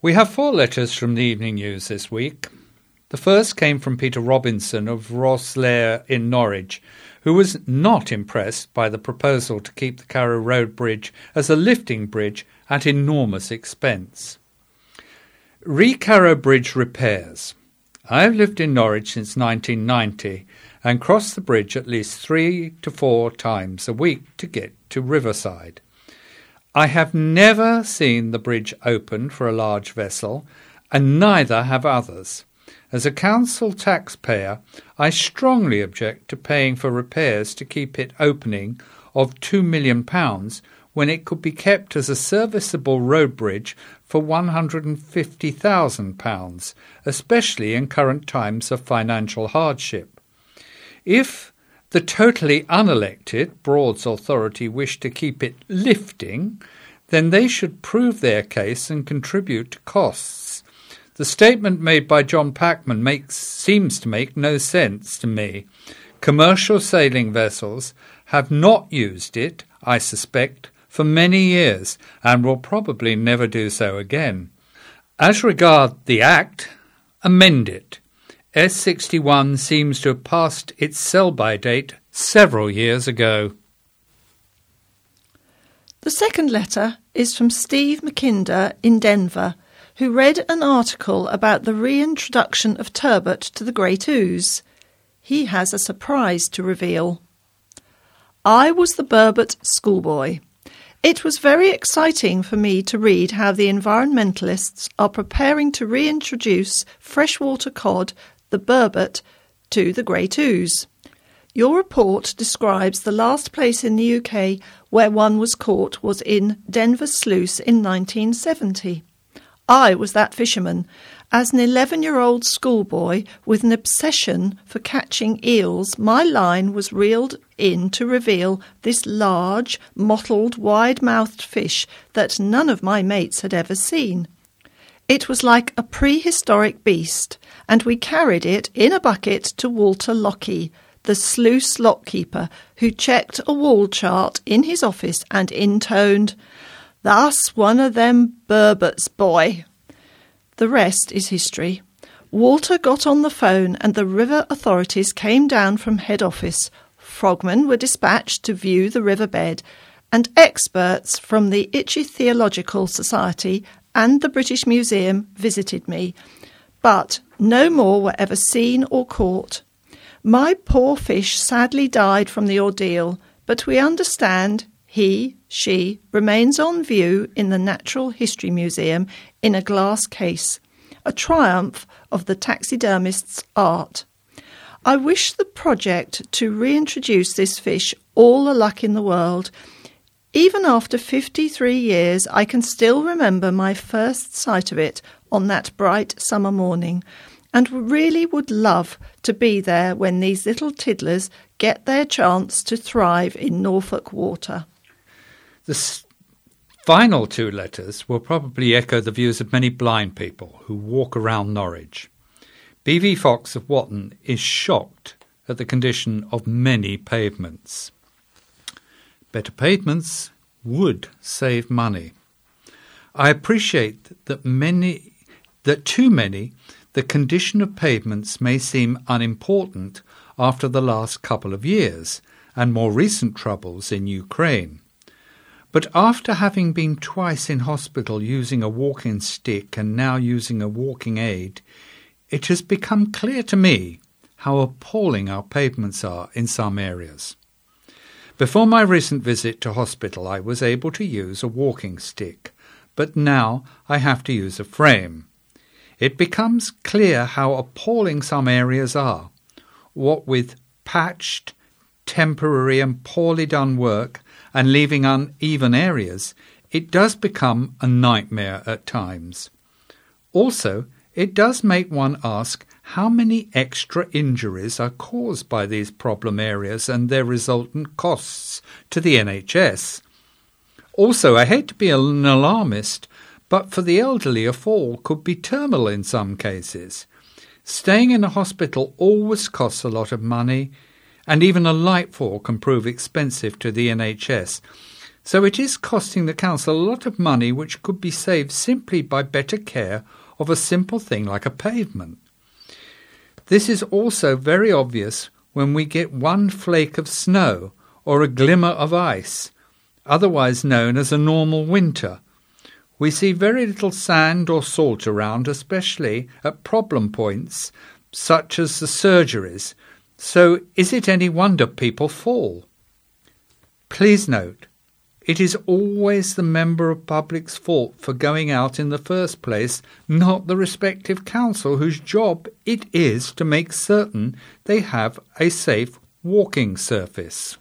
We have 4 letters from the Evening News this week. The first came from Peter Robinson of Rosslare in Norwich, who was not impressed by the proposal to keep the Carrow Road Bridge as a lifting bridge at enormous expense. Carrow Bridge repairs. I have lived in Norwich since 1990 and crossed the bridge at least 3 to 4 times a week to get to Riverside. I have never seen the bridge opened for a large vessel, and neither have others. As a council taxpayer, I strongly object to paying for repairs to keep it opening of £2 million when it could be kept as a serviceable road bridge for £150,000, especially in current times of financial hardship. If the totally unelected Broads Authority wish to keep it lifting, then they should prove their case and contribute to costs. The statement made by John Packman seems to make no sense to me. Commercial sailing vessels have not used it, I suspect, for many years and will probably never do so again. As regard the Act, amend it. S61 seems to have passed its sell-by date several years ago. The second letter is from Steve McKinder in Denver, who read an article about the reintroduction of turbot to the Great Ouse. He has a surprise to reveal. I was the Burbot schoolboy. It was very exciting for me to read how the environmentalists are preparing to reintroduce freshwater cod, the burbot, to the Great Ouse. Your report describes the last place in the UK where one was caught was in Denver Sluice in 1970. I was that fisherman. As an 11-year-old schoolboy with an obsession for catching eels, my line was reeled in to reveal this large, mottled, wide-mouthed fish that none of my mates had ever seen. It was like a prehistoric beast, and we carried it in a bucket to Walter Lockie, the sluice lockkeeper, who checked a wall chart in his office and intoned, "That's one of them burbots, boy." The rest is history. Walter got on the phone and the river authorities came down from head office. Frogmen were dispatched to view the riverbed, and experts from the Ichthyological Society and the British Museum visited me. But no more were ever seen or caught. My poor fish sadly died from the ordeal, but we understand she remains on view in the Natural History Museum in a glass case, a triumph of the taxidermist's art. I wish the project to reintroduce this fish all the luck in the world. Even after 53 years, I can still remember my first sight of it on that bright summer morning, and really would love to be there when these little tiddlers get their chance to thrive in Norfolk water. The final 2 letters will probably echo the views of many blind people who walk around Norwich. B.V. Fox of Watton is shocked at the condition of many pavements. Better pavements would save money. I appreciate that too many, the condition of pavements may seem unimportant after the last couple of years and more recent troubles in Ukraine. But after having been twice in hospital using a walking stick and now using a walking aid, it has become clear to me how appalling our pavements are in some areas. Before my recent visit to hospital, I was able to use a walking stick, but now I have to use a frame. It becomes clear how appalling some areas are. What with patched, temporary and poorly done work and leaving uneven areas, it does become a nightmare at times. Also, it does make one ask how many extra injuries are caused by these problem areas and their resultant costs to the NHS. Also, I hate to be an alarmist, but for the elderly a fall could be terminal in some cases. Staying in a hospital always costs a lot of money, and even a light fall can prove expensive to the NHS. So it is costing the council a lot of money which could be saved simply by better care of a simple thing like a pavement. This is also very obvious when we get one flake of snow or a glimmer of ice, otherwise known as a normal winter. We see very little sand or salt around, especially at problem points such as the surgeries. So is it any wonder people fall? Please note, it is always the member of public's fault for going out in the first place, not the respective council whose job it is to make certain they have a safe walking surface.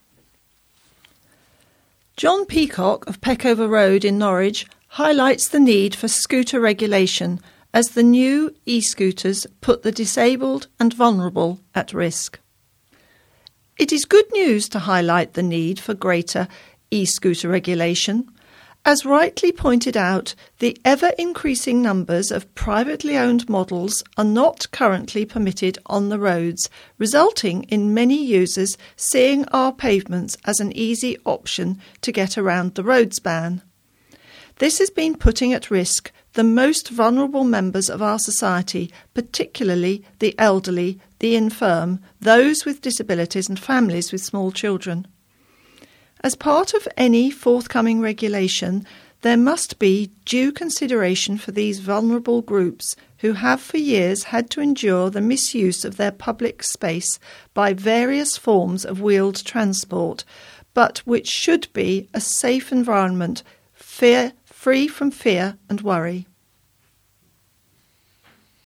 John Peacock of Peckover Road in Norwich highlights the need for scooter regulation as the new e-scooters put the disabled and vulnerable at risk. It is good news to highlight the need for greater e-scooter regulation. As rightly pointed out, the ever-increasing numbers of privately owned models are not currently permitted on the roads, resulting in many users seeing our pavements as an easy option to get around the roads ban. This has been putting at risk the most vulnerable members of our society, particularly the elderly, the infirm, those with disabilities and families with small children. As part of any forthcoming regulation, there must be due consideration for these vulnerable groups who have for years had to endure the misuse of their public space by various forms of wheeled transport, but which should be a safe environment, free from fear and worry.